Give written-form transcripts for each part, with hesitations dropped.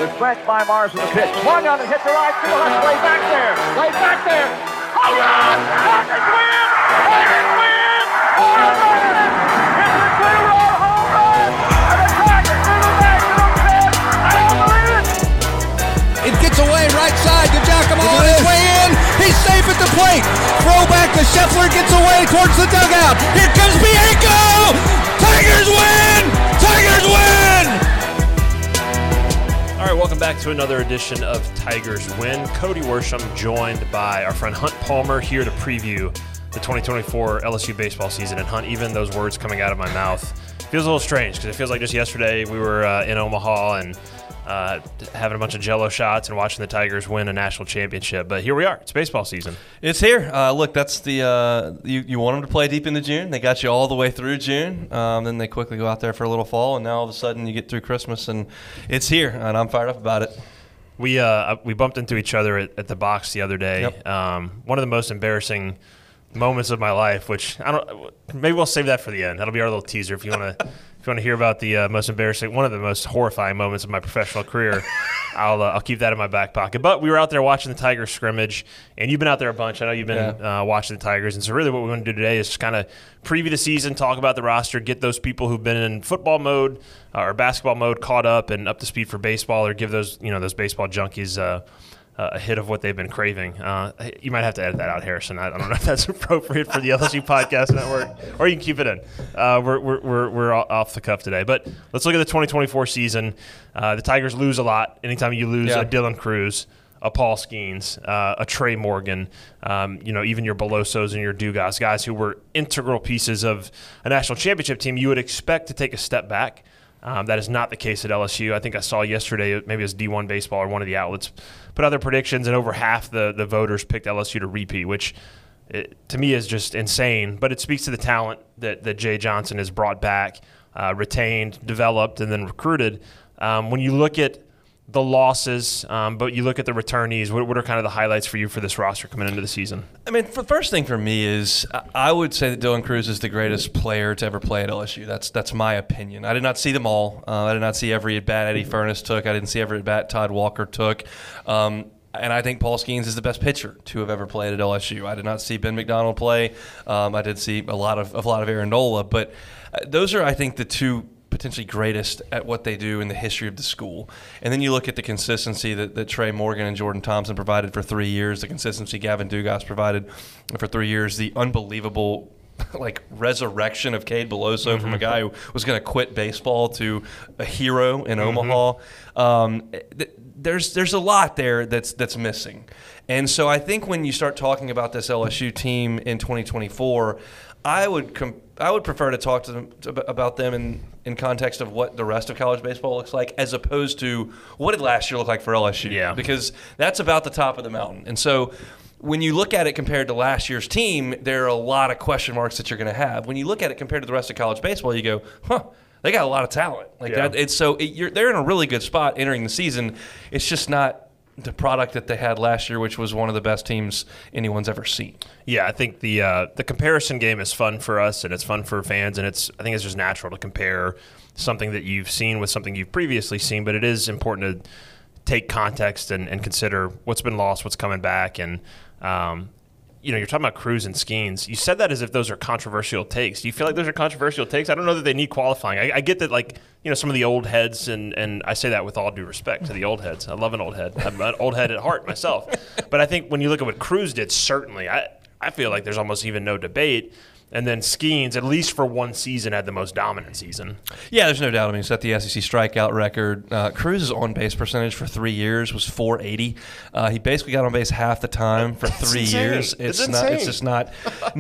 The stretch by Mars with the pitch. Swung on and hit the right field. That's way back there. Way back there. Home run! Tigers win! Tigers win! Home run! It's a two-run home run! And the Tigers do the national fifth! I don't believe it! It gets away right side to Giacomo on his way in. He's safe at the plate. Throw back to Scheffler, gets away towards the dugout. Here comes Bianco! Tigers win! Tigers win! All right, welcome back to another edition of Tigers Win. Cody Worsham joined by our friend Hunt Palmer here to preview the 2024 LSU baseball season. And Hunt, even those words coming out of my mouth feels a little strange because it feels like just yesterday we were in Omaha and having a bunch of Jell-O shots and watching the Tigers win a national championship. But here we are. It's baseball season. It's here. Look, that's the you want them to play deep into June. They got you all the way through June. Then they quickly go out there for a little fall, and now all of a sudden you get through Christmas, and it's here, and I'm fired up about it. We bumped into each other at the box the other day. Yep. One of the most embarrassing moments of my life, which maybe we'll save that for the end. That'll be our little teaser if you want to. If you want to hear about the most embarrassing, one of the most horrifying moments of my professional career, I'll keep that in my back pocket. But we were out there watching the Tigers scrimmage, and you've been out there a bunch. I know you've been watching the Tigers, and so really what we want to do today is just kind of preview the season, talk about the roster, get those people who've been in football mode or basketball mode caught up and up to speed for baseball, or give those those baseball junkies a hit of what they've been craving. You might have to edit that out, Harrison. I don't know if that's appropriate for the LSU Podcast Network, or you can keep it in. We're off the cuff today, but let's look at the 2024 season. The Tigers lose a lot. Anytime you lose a Dylan Cruz, a Paul Skeens, a Trey Morgan, even your Belosos and your Dugas, guys who were integral pieces of a national championship team, you would expect to take a step back. That is not the case at LSU. I think I saw yesterday, maybe it was D1 Baseball or one of the outlets, put out their predictions, and over half the voters picked LSU to repeat, which to me is just insane. But it speaks to the talent that Jay Johnson has brought back, retained, developed, and then recruited. When you look at the losses, but you look at the returnees, what are kind of the highlights for you for this roster coming into the season? I mean, the first thing for me is I would say that Dylan Cruz is the greatest player to ever play at LSU. That's my opinion. I did not see them all. I did not see every at-bat Eddie Furness took. I didn't see every at-bat Todd Walker took. And I think Paul Skeens is the best pitcher to have ever played at LSU. I did not see Ben McDonald play. I did see a lot of Aaron Nola. But those are, I think, the two potentially greatest at what they do in the history of the school. And then you look at the consistency that Trey Morgan and Jordan Thompson provided for 3 years, the consistency Gavin Dugas provided for 3 years, the unbelievable resurrection of Cade Beloso from a guy who was going to quit baseball to a hero in Omaha. There's a lot there that's missing. And so I think when you start talking about this LSU team in 2024, I would prefer to talk to them about them in context of what the rest of college baseball looks like, as opposed to what did last year look like for LSU. Yeah. Because that's about the top of the mountain. And so when you look at it compared to last year's team, there are a lot of question marks that you're going to have. When you look at it compared to the rest of college baseball, you go, they got a lot of talent. They're in a really good spot entering the season. It's just not the product that they had last year, which was one of the best teams anyone's ever seen. Yeah, I think the comparison game is fun for us, and it's fun for fans, and I think it's just natural to compare something that you've seen with something you've previously seen, but it is important to take context and consider what's been lost, what's coming back, and you're talking about Cruz and Skeens. You said that as if those are controversial takes. Do you feel like those are controversial takes? I don't know that they need qualifying. I get that, some of the old heads, and I say that with all due respect to the old heads. I love an old head. I'm an old head at heart myself. But I think when you look at what Cruz did, certainly, I feel like there's almost even no debate. And then Skeens, at least for one season, had the most dominant season. Yeah, there's no doubt. I mean, he set the SEC strikeout record. Cruz's on-base percentage for 3 years was .480. He basically got on base half the time for 3 years. It's just not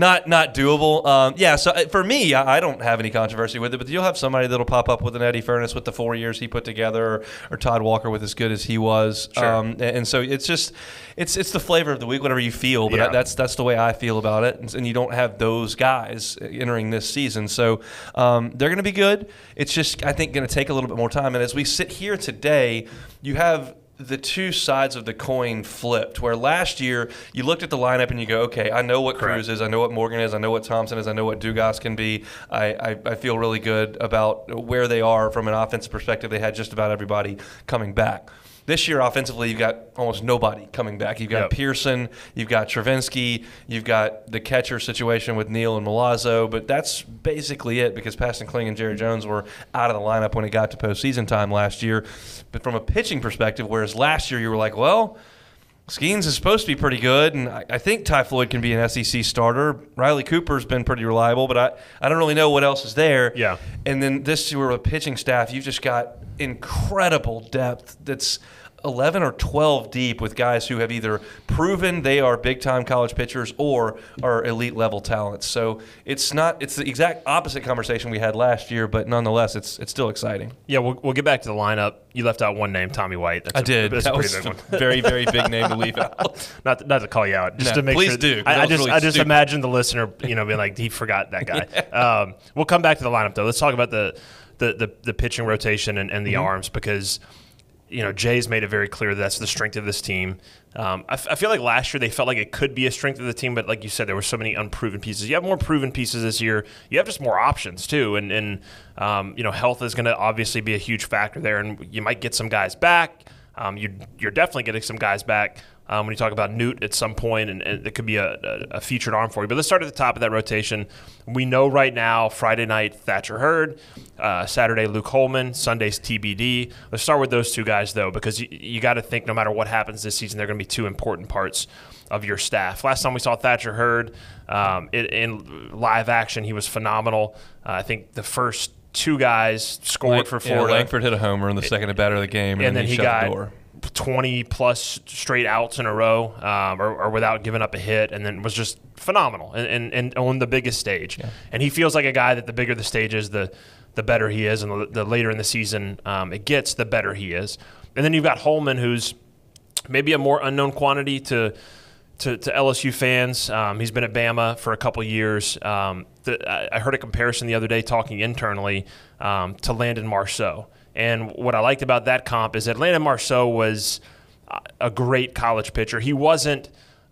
doable. So for me, I don't have any controversy with it, but you'll have somebody that'll pop up with an Eddie Furness with the 4 years he put together, or Todd Walker with as good as he was. Sure. And so it's just it's the flavor of the week, whatever you feel. But that's the way I feel about it. And you don't have those guys entering this season. So they're going to be good. It's just, I think, going to take a little bit more time. And as we sit here today, you have the two sides of the coin flipped, where last year you looked at the lineup and you go, okay, I know what Cruz is, I know what Morgan is, I know what Thompson is, I know what Dugas can be. I feel really good about where they are from an offensive perspective. They had just about everybody coming back. This year, offensively, you've got almost nobody coming back. You've got Pearson, you've got Travinsky, you've got the catcher situation with Neal and Milazzo, but that's basically it because Paxton Kling and Jerry Jones were out of the lineup when it got to postseason time last year. But from a pitching perspective, whereas last year you were like, well, Skeens is supposed to be pretty good, and I think Ty Floyd can be an SEC starter. Riley Cooper's been pretty reliable, but I don't really know what else is there. Yeah. And then this year with a pitching staff, you've just got incredible depth that's 11 or 12 deep with guys who have either proven they are big-time college pitchers or are elite-level talents. So it's the exact opposite conversation we had last year, but nonetheless, it's still exciting. Yeah, we'll get back to the lineup. You left out one name, Tommy White. I did. That's that a was pretty big a one. very, very big name to leave out. Not to call you out, just No, to make please sure. do, 'cause I that was just really I just stupid. imagine the listener, being like, he forgot that guy. We'll come back to the lineup though. Let's talk about the pitching rotation and the arms because Jay's made it very clear that's the strength of this team. I feel like last year they felt like it could be a strength of the team, but like you said, there were so many unproven pieces. You have more proven pieces this year. You have just more options too, and health is going to obviously be a huge factor there, and you might get some guys back. You're definitely getting some guys back when you talk about Newt at some point, and it could be a featured arm for you. But let's start at the top of that rotation. We know right now Friday night Thatcher Hurd, Saturday Luke Holman, Sunday's TBD. Let's start with those two guys though, because you got to think no matter what happens this season, they're going to be two important parts of your staff. Last time we saw Thatcher Hurd in live action, he was phenomenal. I think the first two guys scored for Florida. Langford hit a homer in the second at bat of the game, and then he shut got the door. 20-plus straight outs in a row or without giving up a hit, and then was just phenomenal and on the biggest stage. Yeah. And he feels like a guy that the bigger the stage is, the better he is, and the later in the season it gets, the better he is. And then you've got Holman, who's maybe a more unknown quantity to LSU fans. He's been at Bama for a couple years. I heard a comparison the other day talking internally to Landon Marceau. And what I liked about that comp is that Landon Marceau was a great college pitcher. He wasn't,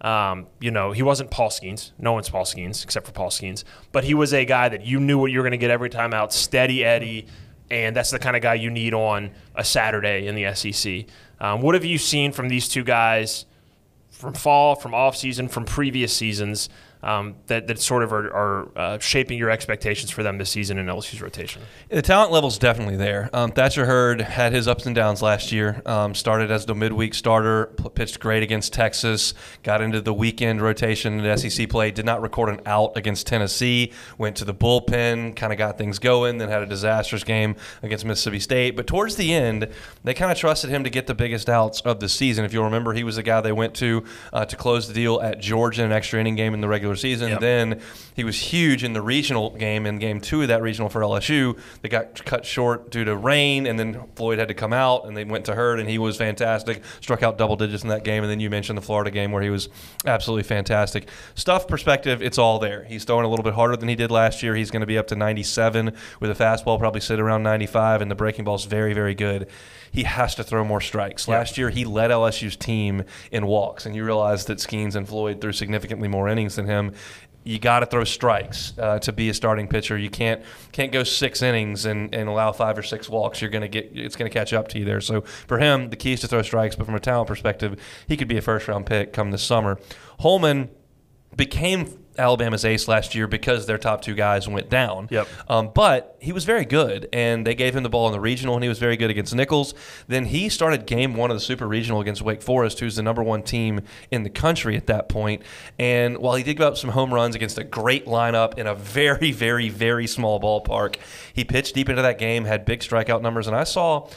he wasn't Paul Skeens. No one's Paul Skeens except for Paul Skeens. But he was a guy that you knew what you were going to get every time out, steady Eddie, and that's the kind of guy you need on a Saturday in the SEC. What have you seen from these two guys from fall, from off-season, from previous seasons that sort of are shaping your expectations for them this season in LSU's rotation? The talent level's definitely there. Thatcher Hurd had his ups and downs last year. Started as the midweek starter, pitched great against Texas, got into the weekend rotation in SEC play, did not record an out against Tennessee, went to the bullpen, kind of got things going, then had a disastrous game against Mississippi State. But towards the end, they kind of trusted him to get the biggest outs of the season. If you'll remember, he was the guy they went to close the deal at Georgia in an extra inning game in the regular season. Yep. Then he was huge in the regional game, in game 2 of that regional for LSU. They got cut short due to rain, and then Floyd had to come out, and they went to Hurd, and he was fantastic. Struck out double digits in that game, and then you mentioned the Florida game where he was absolutely fantastic. Stuff perspective, it's all there. He's throwing a little bit harder than he did last year. He's going to be up to 97 with a fastball, probably sit around 95, and the breaking ball's very, very good. He has to throw more strikes. Yeah. Last year, he led LSU's team in walks, and you realize that Skeens and Floyd threw significantly more innings than him. You got to throw strikes to be a starting pitcher. You can't go 6 innings and allow 5 or 6 walks. It's going to catch up to you there. So for him, the key is to throw strikes. But from a talent perspective, he could be a first-round pick come this summer. Holman became Alabama's ace last year because their top 2 guys went down. Yep. But he was very good, and they gave him the ball in the regional, and he was very good against Nichols. Then he started game 1 of the Super Regional against Wake Forest, who's the number 1 team in the country at that point. And while he did give up some home runs against a great lineup in a very, very, very small ballpark, he pitched deep into that game, had big strikeout numbers. And I saw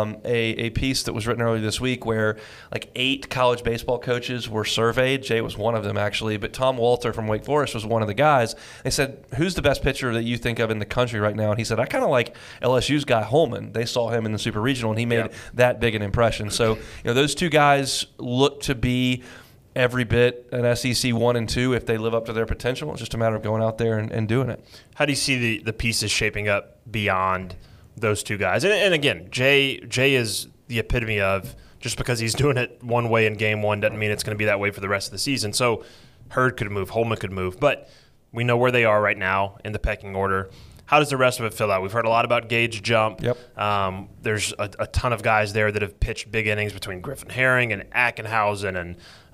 a piece that was written earlier this week where like 8 college baseball coaches were surveyed. Jay was one of them, actually. But Tom Walter from Wake Forest was one of the guys. They said, who's the best pitcher that you think of in the country right now? And he said, I kind of like LSU's guy Holman. They saw him in the Super Regional, and he made that big an impression. So, those 2 guys look to be every bit an SEC 1 and 2 if they live up to their potential. It's just a matter of going out there and doing it. How do you see the pieces shaping up beyond those 2 guys? And again, Jay is the epitome of just because he's doing it one way in game 1 doesn't mean it's going to be that way for the rest of the season. So Hurd could move, Holman could move, but we know where they are right now in the pecking order. How does the rest of it fill out? We've heard a lot about Gage Jump. Yep. There's a ton of guys there that have pitched big innings between Griffin Herring and Ackenhausen and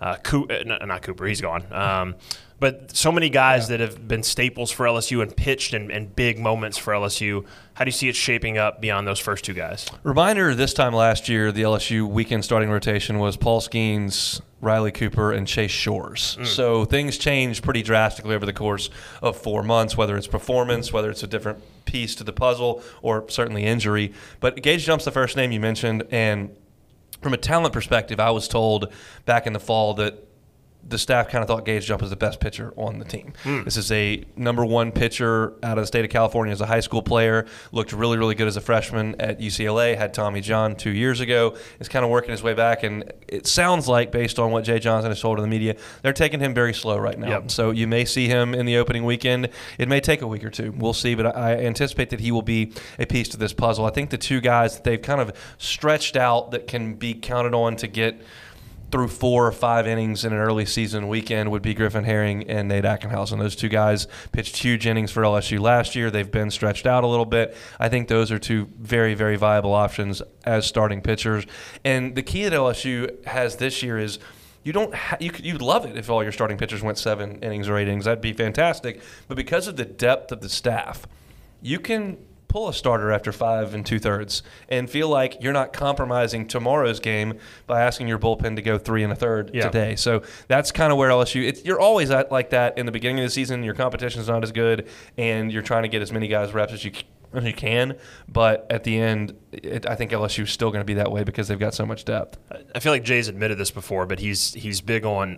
not Cooper, he's gone. But so many guys that have been staples for LSU and pitched in big moments for LSU. How do you see it shaping up beyond those first two guys? Reminder, this time last year, the LSU weekend starting rotation was Paul Skeens, Riley Cooper, and Chase Shores. So things changed pretty drastically over the course of 4 months, whether it's performance, whether it's a different piece to the puzzle, or certainly injury. But Gage Jump's the first name you mentioned, and from a talent perspective, I was told back in the fall that the staff kind of thought Gage Jump was the best pitcher on the team. This is a number one pitcher out of the state of California as a high school player. Looked really, really good as a freshman at UCLA. Had Tommy John 2 years ago. Is kind of working his way back. And it sounds like, based on what Jay Johnson has told in the media, they're taking him very slow right now. Yep. So you may see him in the opening weekend. It may take a week or two. We'll see. But I anticipate that he will be a piece to this puzzle. I think the two guys that they've kind of stretched out that can be counted on to get through 4 or 5 innings in an early season weekend would be Griffin Herring and Nate Ackenhausen. Those two guys pitched huge innings for LSU last year. They've been stretched out a little bit. I think those are two very, very viable options as starting pitchers. And the key that LSU has this year is you'd love it if all your starting pitchers went 7 innings or 8 innings. That'd be fantastic. But because of the depth of the staff, you can pull a starter after 5 2/3 and feel like you're not compromising tomorrow's game by asking your bullpen to go 3 1/3 today. So that's kind of where LSU. You're always at like that in the beginning of the season. Your competition's not as good, and you're trying to get as many guys reps as you can. But at the end, I think LSU is still going to be that way because they've got so much depth. I feel like Jay's admitted this before, but he's big on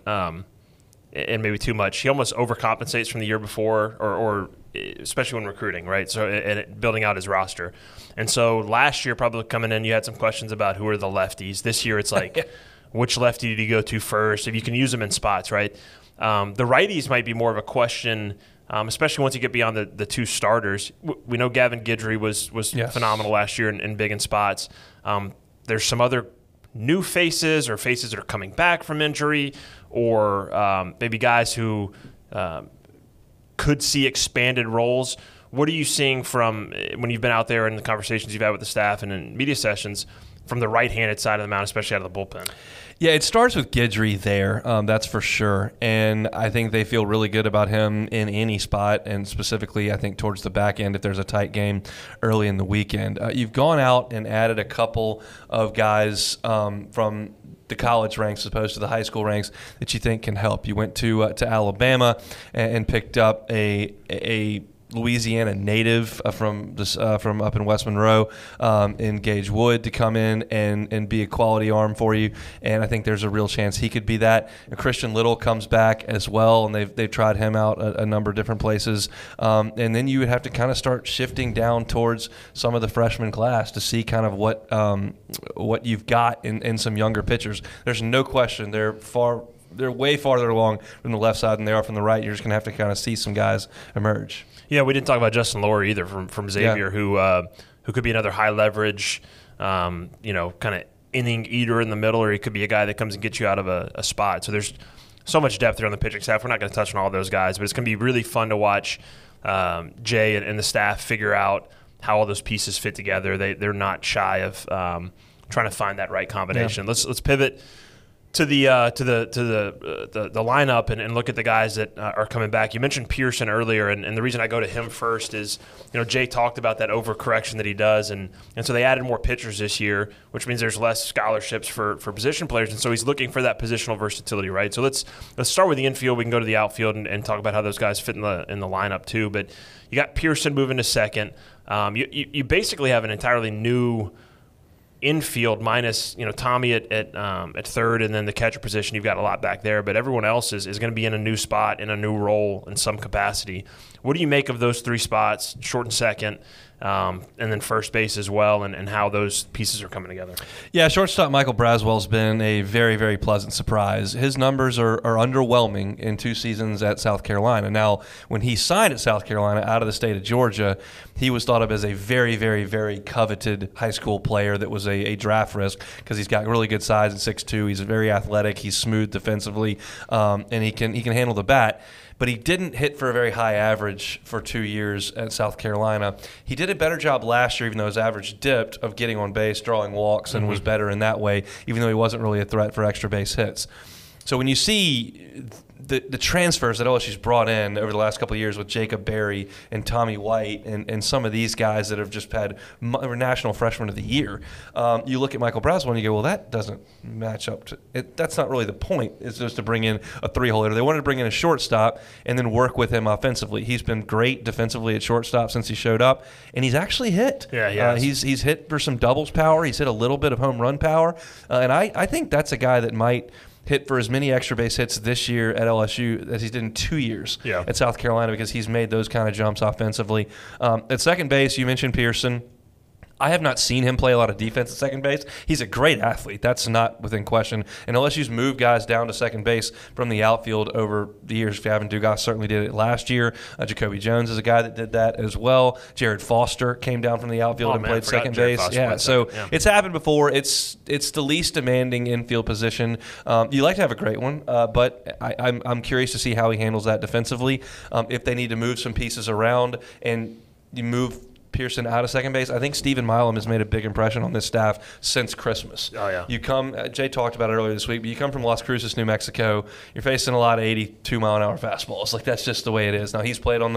and maybe too much. He almost overcompensates from the year before, or especially when recruiting, right? So and building out his roster. And so last year, probably coming in, you had some questions about who are the lefties. This year, it's like, which lefty did he go to first? If you can use them in spots, right? The righties might be more of a question, especially once you get beyond the two starters. We know Gavin Guidry was phenomenal last year and big in spots. There's some other new faces or faces that are coming back from injury, or maybe guys who could see expanded roles. What are you seeing from when you've been out there in the conversations you've had with the staff and in media sessions from the right-handed side of the mound, especially out of the bullpen? Yeah, it starts with Guidry there, that's for sure. And I think they feel really good about him in any spot, and specifically I think towards the back end if there's a tight game early in the weekend. You've gone out and added a couple of guys from the college ranks as opposed to the high school ranks that you think can help. You went to Alabama and picked up a Louisiana native from up in West Monroe in Gage Wood to come in and be a quality arm for you, and I think there's a real chance he could be that. And Christian Little comes back as well, and they've tried him out a number of different places, and then you would have to kind of start shifting down towards some of the freshman class to see kind of what you've got in some younger pitchers. There's no question they're way farther along from the left side than they are from the right. You're just going to have to kind of see some guys emerge. Yeah, we didn't talk about Justin Lower either from Xavier, who could be another high leverage, kind of inning eater in the middle, or he could be a guy that comes and gets you out of a spot. So there's so much depth there on the pitching staff. We're not going to touch on all those guys, but it's going to be really fun to watch Jay and the staff figure out how all those pieces fit together. They're not shy of trying to find that right combination. Yeah. Let's pivot to the lineup and look at the guys that are coming back. You mentioned Pearson earlier, and the reason I go to him first is, Jay talked about that overcorrection that he does, and so they added more pitchers this year, which means there's less scholarships for position players, and so he's looking for that positional versatility, right? So let's start with the infield. We can go to the outfield and talk about how those guys fit in the lineup too. But you got Pearson moving to second. You basically have an entirely new infield minus Tommy at third, and then the catcher position. You've got a lot back there, but everyone else is going to be in a new spot, in a new role in some capacity. What do you make of those 3 spots, short and second, and then first base as well, and how those pieces are coming together. Yeah, shortstop Michael Braswell's been a very, very pleasant surprise. His numbers are underwhelming in 2 seasons at South Carolina. Now, when he signed at South Carolina out of the state of Georgia, he was thought of as a very, very, very coveted high school player that was a draft risk because he's got really good size at 6'2". He's very athletic. He's smooth defensively, and he can handle the bat. But he didn't hit for a very high average for 2 years at South Carolina. He did a better job last year, even though his average dipped, of getting on base, drawing walks, and was better in that way, even though he wasn't really a threat for extra base hits. So when you see the transfers that LSU's brought in over the last couple of years with Jacob Berry and Tommy White and some of these guys that have just had National Freshman of the Year, you look at Michael Braswell and you go, well, that doesn't match up to it. That's not really the point. It's just to bring in a 3-hole hitter. They wanted to bring in a shortstop and then work with him offensively. He's been great defensively at shortstop since he showed up, and he's actually hit. Yeah, he's hit for some doubles power. He's hit a little bit of home run power, and I think that's a guy that might hit for as many extra base hits this year at LSU as he did in 2 years at South Carolina, because he's made those kind of jumps offensively. At second base, you mentioned Pearson. I have not seen him play a lot of defense at second base. He's a great athlete. That's not within question. And LSU's moved guys down to second base from the outfield over the years. Gavin Dugas certainly did it last year. Jacoby Jones is a guy that did that as well. Jared Foster came down from the outfield and played second base. It's happened before. It's the least demanding infield position. You like to have a great one, but I'm curious to see how he handles that defensively. If they need to move some pieces around and you move Pearson out of second base. I think Stephen Milam has made a big impression on this staff since Christmas. Oh, yeah. You come, Jay talked about it earlier this week, but you come from Las Cruces, New Mexico, you're facing a lot of 82-mile-an-hour fastballs. Like, that's just the way it is. Now, he's played on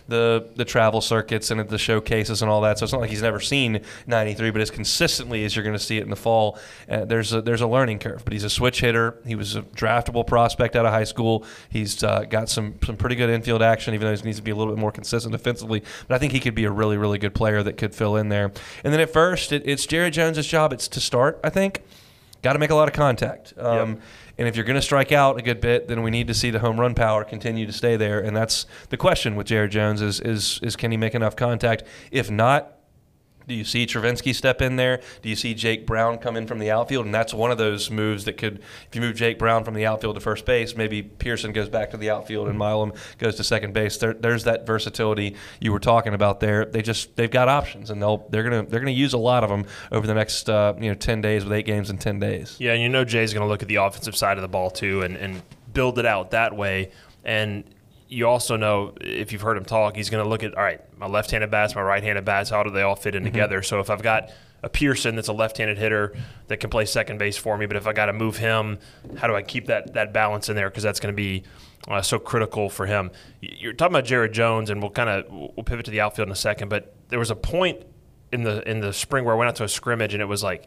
the travel circuits and at the showcases and all that, so it's not like he's never seen 93, but as consistently as you're going to see it in the fall, there's a learning curve. But he's a switch hitter. He was a draftable prospect out of high school. He's got some pretty good infield action, even though he needs to be a little bit more consistent defensively. But I think he could be a really, really good player that could fill in there. And then at first, it's Jared Jones' job. It's to start, I think. Got to make a lot of contact. And if you're going to strike out a good bit, then we need to see the home run power continue to stay there. And that's the question with Jared Jones is can he make enough contact? If not, do you see Travinski step in there? Do you see Jake Brown come in from the outfield? And that's one of those moves that could, if you move Jake Brown from the outfield to first base, maybe Pearson goes back to the outfield and Milam goes to second base. There's that versatility you were talking about there. They've got options, and they're gonna use a lot of them over the next 10 days with 8 games in 10 days. Yeah, and Jay's going to look at the offensive side of the ball too, and build it out that way. And you also know, if you've heard him talk, he's going to look at, all right, my left-handed bats, my right-handed bats, how do they all fit in together? So if I've got a Pearson that's a left-handed hitter that can play second base for me, but if I got to move him, how do I keep that balance in there? Because that's going to be so critical for him. You're talking about Jared Jones, and we'll pivot to the outfield in a second, but there was a point in the spring where I went out to a scrimmage, and it was like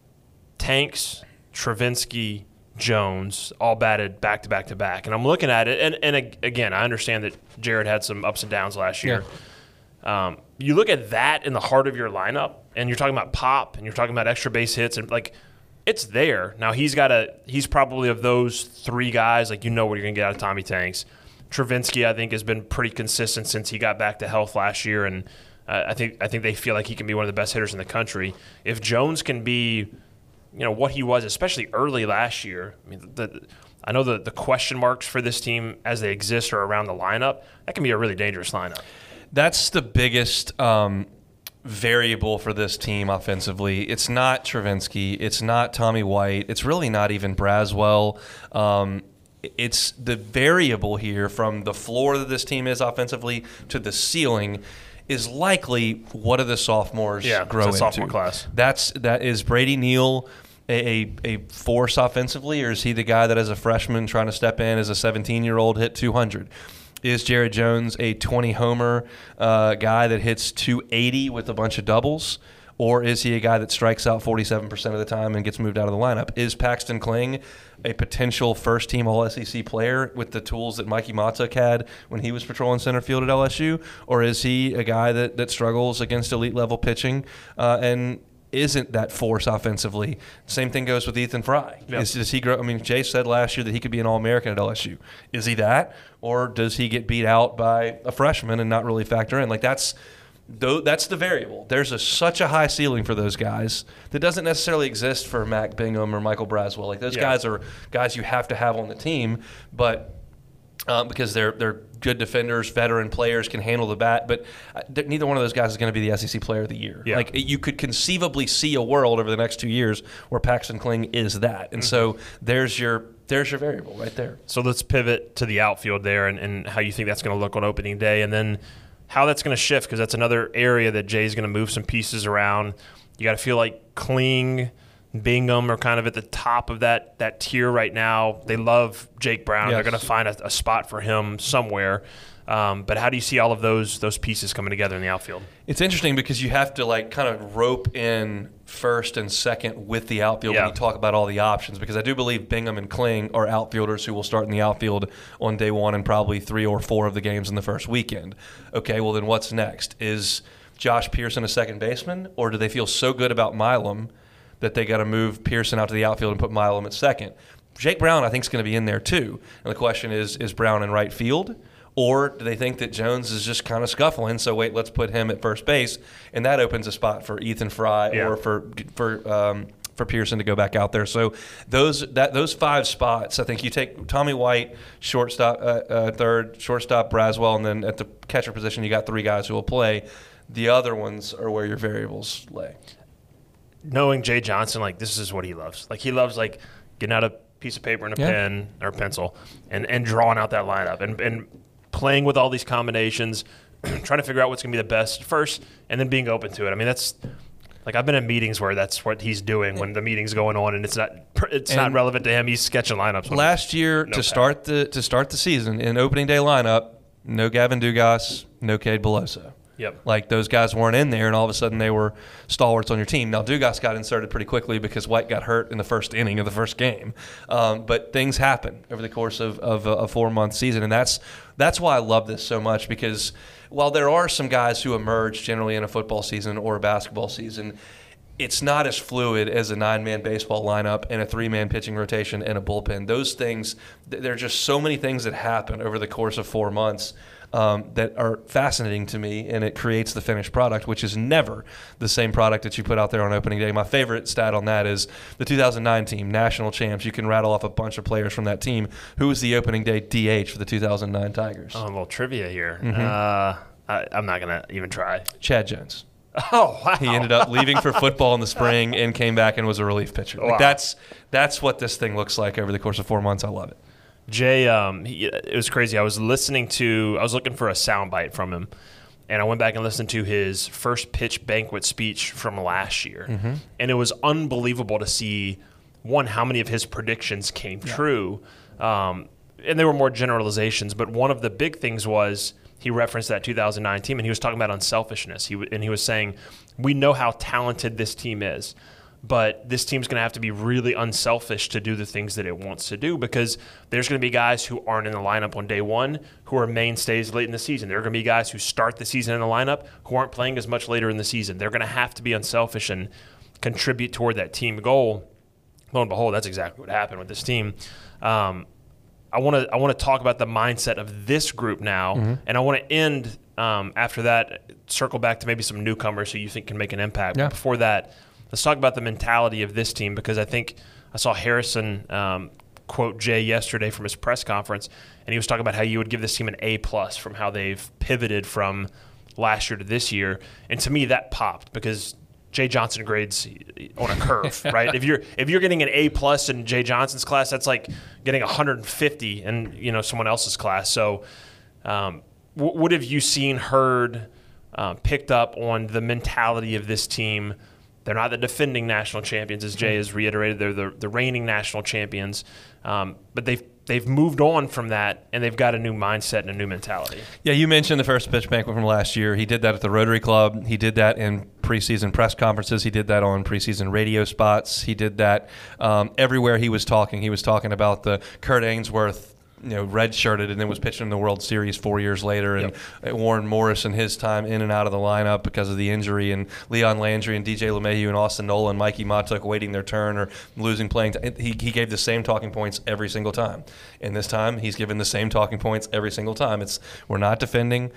Tanks, Travinski, Jones all batted back to back to back, and I'm looking at it, and again, I understand that Jared had some ups and downs last year. Yeah. You look at that in the heart of your lineup, and you're talking about pop, and you're talking about extra base hits, and like it's there. Now he's probably of those 3 guys, like what you're gonna get out of Tommy Tanks. Travinski, I think, has been pretty consistent since he got back to health last year, and I think they feel like he can be one of the best hitters in the country. If Jones can be what he was, especially early last year. I mean, I know the question marks for this team as they exist are around the lineup. That can be a really dangerous lineup. That's the biggest variable for this team offensively. It's not Travinski. It's not Tommy White. It's really not even Braswell. It's the variable here from the floor that this team is offensively to the ceiling is likely what do the sophomores grow into. Sophomore class. That is Brady Neal a force offensively, or is he the guy that as a freshman trying to step in as a 17-year-old hit 200? Is Jared Jones a 20-homer guy that hits 280 with a bunch of doubles? Or is he a guy that strikes out 47% of the time and gets moved out of the lineup? Is Paxton Kling a potential first-team All-SEC player with the tools that Mikey Matuk had when he was patrolling center field at LSU? Or is he a guy that struggles against elite-level pitching and isn't that force offensively? Same thing goes with Ethan Fry. Yep. Does he grow? I mean, Jay said last year that he could be an All-American at LSU. Is he that? Or does he get beat out by a freshman and not really factor in? Like, that's that's the variable. There's such a high ceiling for those guys that doesn't necessarily exist for Mac Bingham or Michael Braswell. Like those guys are guys you have to have on the team, but because they're good defenders, veteran players, can handle the bat. But neither one of those guys is going to be the SEC Player of the Year. Yeah. Like you could conceivably see a world over the next 2 years where Paxton Kling is that, and so there's your variable right there. So let's pivot to the outfield there and how you think that's going to look on opening day, and then how that's going to shift, because that's another area that Jay's going to move some pieces around. You got to feel like Kling, Bingham are kind of at the top of that tier right now. They love Jake Brown. Yes. They're going to find a spot for him somewhere. But how do you see all of those pieces coming together in the outfield? It's interesting because you have to like kind of rope in first and second with the outfield when you talk about all the options, because I do believe Bingham and Kling are outfielders who will start in the outfield on day one and probably 3 or 4 of the games in the first weekend. Okay, well then what's next? Is Josh Pearson a second baseman, or do they feel so good about Milam that they got to move Pearson out to the outfield and put Milam at second? Jake Brown, I think, is going to be in there too. And the question is Brown in right field? Or do they think that Jones is just kind of scuffling, so wait, let's put him at first base, and that opens a spot for Ethan Fry or for Pearson to go back out there. So those 5 spots, I think you take Tommy White, shortstop, third, shortstop Braswell, and then at the catcher position you got 3 guys who will play. The other ones are where your variables lay. Knowing Jay Johnson, like this is what he loves. Like he loves like getting out a piece of paper and a pen or pencil and drawing out that lineup and playing with all these combinations, trying to figure out what's going to be the best first, and then being open to it. I mean, that's like I've been in meetings where that's what he's doing when the meeting's going on, and it's not relevant to him. He's sketching lineups. Last year to start the season in opening day lineup, no Gavin Dugas, no Cade Beloso. Yep. Like those guys weren't in there, and all of a sudden they were stalwarts on your team. Now Dugas got inserted pretty quickly because White got hurt in the first inning of the first game. But things happen over the course of a 4-month season, and that's why I love this so much, because while there are some guys who emerge generally in a football season or a basketball season, it's not as fluid as a 9-man baseball lineup and a 3-man pitching rotation and a bullpen. Those things, there are just so many things that happen over the course of 4 months that are fascinating to me, and it creates the finished product, which is never the same product that you put out there on opening day. My favorite stat on that is the 2009 team, national champs. You can rattle off a bunch of players from that team. Who was the opening day DH for the 2009 Tigers? A little trivia here. I'm not going to even try. Chad Jones. Oh, wow. He ended up leaving for football in the spring and came back and was a relief pitcher. Like that's what this thing looks like over the course of 4 months. I love it. Jay, it was crazy. I was looking for a soundbite from him, and I went back and listened to his first pitch banquet speech from last year. And it was unbelievable to see, one, how many of his predictions came true. And there were more generalizations, but one of the big things was he referenced that 2009 team, and he was talking about unselfishness. He was saying, we know how talented this team is, but this team's going to have to be really unselfish to do the things that it wants to do, because there's going to be guys who aren't in the lineup on day one who are mainstays late in the season. There are going to be guys who start the season in the lineup who aren't playing as much later in the season. They're going to have to be unselfish and contribute toward that team goal. Lo and behold, that's exactly what happened with this team. I want to talk about the mindset of this group now, and I want to end after that, circle back to maybe some newcomers who you think can make an impact. But before that, let's talk about the mentality of this team, because I think I saw Harrison quote Jay yesterday from his press conference, and he was talking about how you would give this team an A+ from how they've pivoted from last year to this year. And to me, that popped, because Jay Johnson grades on a curve, right? If you're getting an A+ in Jay Johnson's class, that's like getting 150 in someone else's class. So, what have you seen, heard, picked up on the mentality of this team? They're not the defending national champions, as Jay has reiterated. They're the reigning national champions, but they've moved on from that, and they've got a new mindset and a new mentality. Yeah, you mentioned the first pitch banquet from last year. He did that at the Rotary Club. He did that in preseason press conferences. He did that on preseason radio spots. He did that everywhere he was talking. He was talking about the Kurt Ainsworth, red-shirted and then was pitching in the World Series 4 years later, and Warren Morris and his time in and out of the lineup because of the injury, and Leon Landry and DJ LeMahieu and Austin Nola and Mikey Matuk waiting their turn or losing playing time. He gave the same talking points every single time. And this time he's given the same talking points every single time. We're not defending.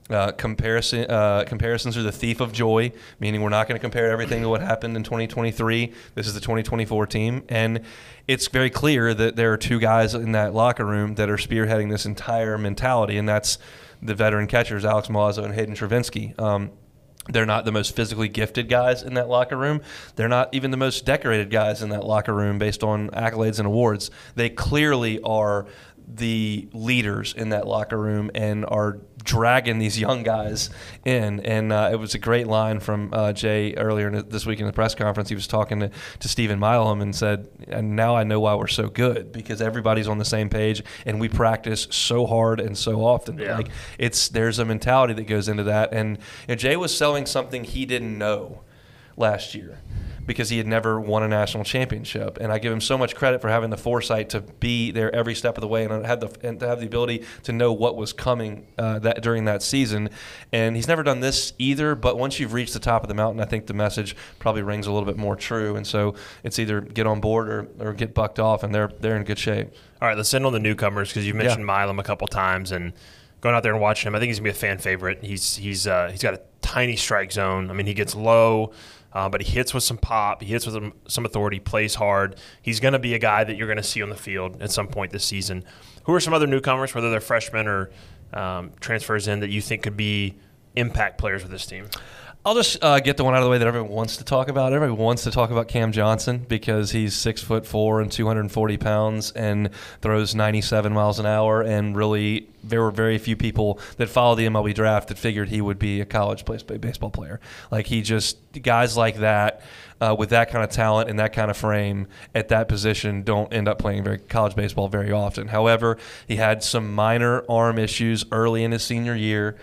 Comparisons are the thief of joy, meaning we're not going to compare everything to what happened in 2023. This is the 2024 team. And it's very clear that there are two guys in that locker room that are spearheading this entire mentality, and that's the veteran catchers, Alex Milazzo and Hayden Travinski. They're not the most physically gifted guys in that locker room. They're not even the most decorated guys in that locker room based on accolades and awards. They clearly are the leaders in that locker room and are dragging these young guys in. And it was a great line from Jay earlier this week in the press conference. He was talking to Stephen Milam and said, and now I know why we're so good, because everybody's on the same page and we practice so hard and so often. Yeah. Like there's a mentality that goes into that. And Jay was selling something he didn't know last year, because he had never won a national championship. And I give him so much credit for having the foresight to be there every step of the way and to have the ability to know what was coming during that season. And he's never done this either, but once you've reached the top of the mountain, I think the message probably rings a little bit more true. And so it's either get on board or get bucked off, and they're in good shape. All right, let's end on the newcomers, because you mentioned Milam a couple times, and going out there and watching him, I think he's going to be a fan favorite. He's got a tiny strike zone. I mean, he gets low, but he hits with some pop. He hits with some authority, plays hard. He's going to be a guy that you're going to see on the field at some point this season. Who are some other newcomers, whether they're freshmen or transfers in, that you think could be impact players with this team? I'll just get the one out of the way that everyone wants to talk about. Everybody wants to talk about Cam Johnson because he's 6'4" and 240 pounds and throws 97 miles an hour. And really, there were very few people that followed the MLB draft that figured he would be a college baseball player. Like guys like that with that kind of talent and that kind of frame at that position don't end up playing college baseball very often. However, he had some minor arm issues early in his senior year.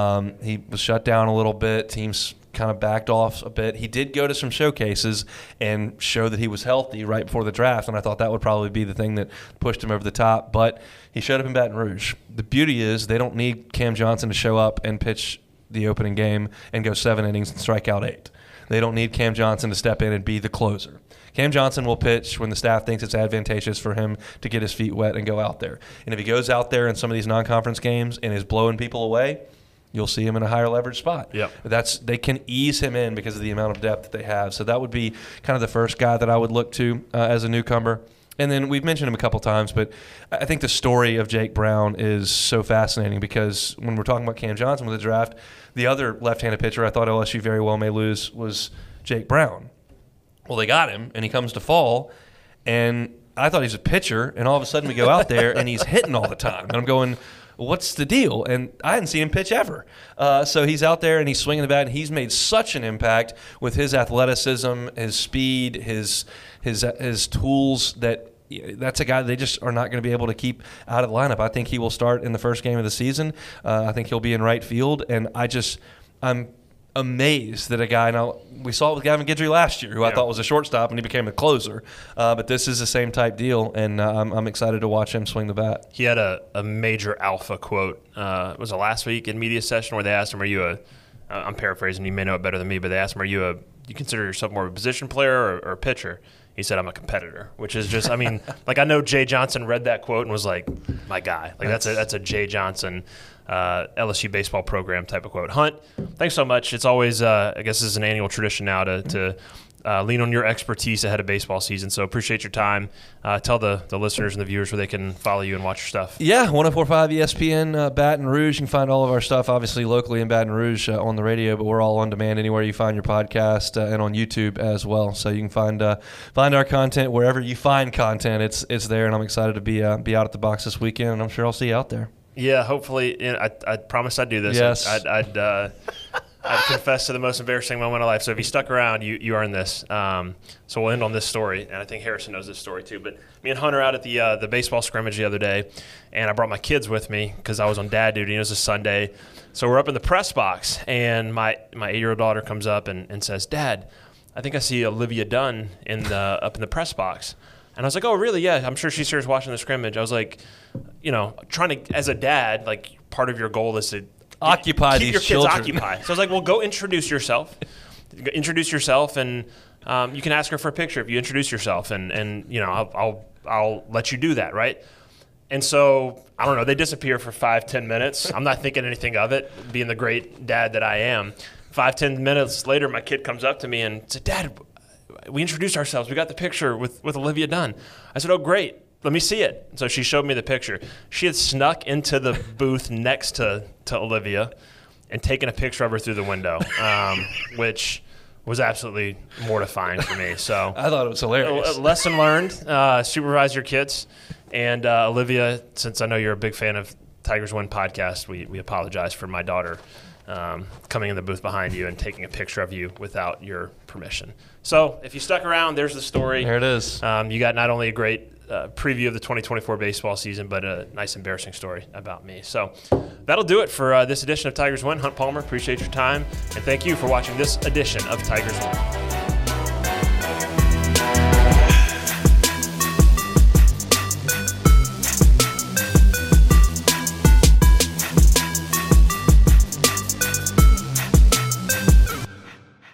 He was shut down a little bit. Teams kind of backed off a bit. He did go to some showcases and show that he was healthy right before the draft, and I thought that would probably be the thing that pushed him over the top. But he showed up in Baton Rouge. The beauty is they don't need Cam Johnson to show up and pitch the opening game and go 7 innings and strike out 8. They don't need Cam Johnson to step in and be the closer. Cam Johnson will pitch when the staff thinks it's advantageous for him to get his feet wet and go out there. And if he goes out there in some of these non-conference games and is blowing people away, you'll see him in a higher leverage spot. Yep. They can ease him in because of the amount of depth that they have. So that would be kind of the first guy that I would look to as a newcomer. And then we've mentioned him a couple times, but I think the story of Jake Brown is so fascinating because when we're talking about Cam Johnson with the draft, the other left-handed pitcher I thought LSU very well may lose was Jake Brown. Well, they got him, and he comes to fall, and I thought he was a pitcher, and all of a sudden we go out there, and he's hitting all the time. And I'm going, what's the deal? And I hadn't seen him pitch ever. So he's out there, and he's swinging the bat, and he's made such an impact with his athleticism, his speed, his tools that's a guy they just are not going to be able to keep out of the lineup. I think he will start in the first game of the season. I think he'll be in right field, and I'm amazed that a guy, now we saw it with Gavin Guidry last year, who I thought was a shortstop, and he became a closer. But this is the same type deal, and I'm excited to watch him swing the bat. He had a major alpha quote. Was it last week in media session where they asked him, I'm paraphrasing, you may know it better than me, but they asked him, you consider yourself more of a position player or a pitcher? He said, I'm a competitor, which is just, I know Jay Johnson read that quote and was like, my guy. Like that's a Jay Johnson LSU baseball program type of quote. Hunt, thanks so much. It's always, I guess this is an annual tradition now to lean on your expertise ahead of baseball season. So appreciate your time. Tell the listeners and the viewers where they can follow you and watch your stuff. Yeah, 104.5 ESPN Baton Rouge. You can find all of our stuff, obviously, locally in Baton Rouge on the radio, but we're all on demand anywhere you find your podcast and on YouTube as well. So you can find our content wherever you find content. It's there, and I'm excited to be out at the box this weekend, and I'm sure I'll see you out there. Yeah, hopefully. I promise I'd do this. Yes. I'd confess to the most embarrassing moment of life. So if you stuck around, you earned this. So we'll end on this story, and I think Harrison knows this story too. But me and Hunter out at the baseball scrimmage the other day, and I brought my kids with me because I was on dad duty. It was a Sunday. So we're up in the press box, and my 8-year-old daughter comes up and says, Dad, I think I see Olivia Dunn up in the press box. And I was like, oh, really? Yeah, I'm sure she's here watching the scrimmage. I was like, trying to, as a dad, like part of your goal is to occupy keep these your kids children. occupied. So I was like, well, go introduce yourself. And you can ask her for a picture if you introduce yourself, and I'll let you do that, right? And so, I don't know, they disappear for 5-10 minutes. I'm not thinking anything of it, being the great dad that I am. 5-10 minutes later, my kid comes up to me and said, Dad, we introduced ourselves. We got the picture with Olivia Dunn. I said, oh, great. Let me see it. So she showed me the picture. She had snuck into the booth next to Olivia and taken a picture of her through the window, which was absolutely mortifying for me. So I thought it was hilarious. Lesson learned, supervise your kids. And Olivia, since I know you're a big fan of Tigers Win podcast, we apologize for my daughter coming in the booth behind you and taking a picture of you without your permission. So if you stuck around, there's the story. There it is. You got not only a great preview of the 2024 baseball season, but a nice embarrassing story about me. So that'll do it for this edition of Tigers Win. Hunt Palmer, appreciate your time, and thank you for watching this edition of Tigers Win.